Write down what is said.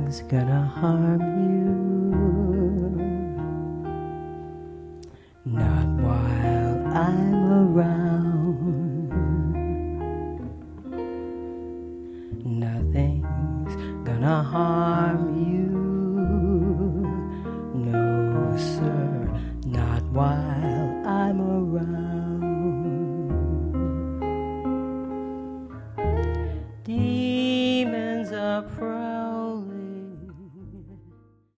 Nothing's gonna harm you, not while I'm around. Nothing's gonna harm you, no sir, not while